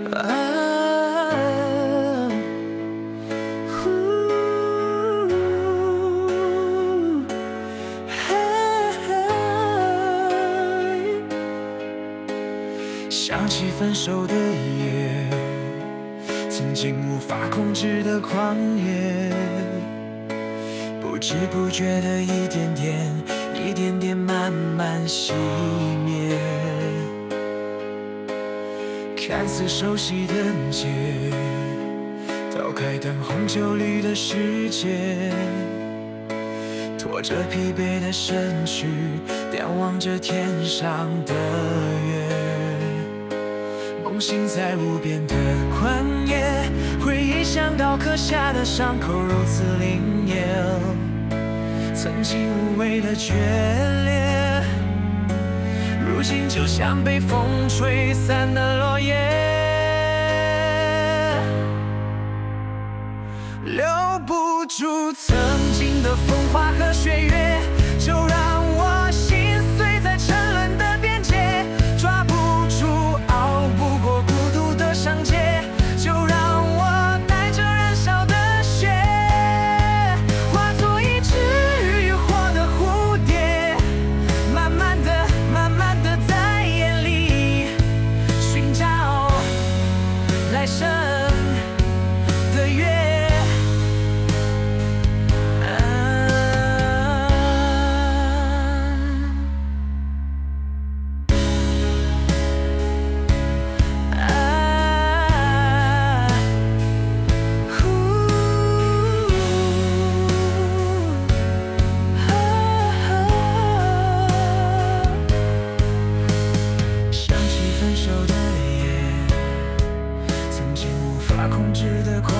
想起分手的夜，曾经无法控制的狂野，不知不觉的一点点，一点点慢慢熄灭。看似熟悉的街，倒开灯红酒绿的世界，拖着疲惫的身躯，眺望着天上的月。梦醒在无边的旷野，回忆想到刻下的伤口如此凛冽，曾经无谓的决裂，如今就像被风吹散的落叶，留不住曾经的风花和雪月，就让我心碎在沉沦的边界，抓不住熬不过孤独的上街，就让我带着燃烧的血，化作一只浴火的蝴蝶，慢慢的慢慢的在夜里寻找来生的月。控制的狂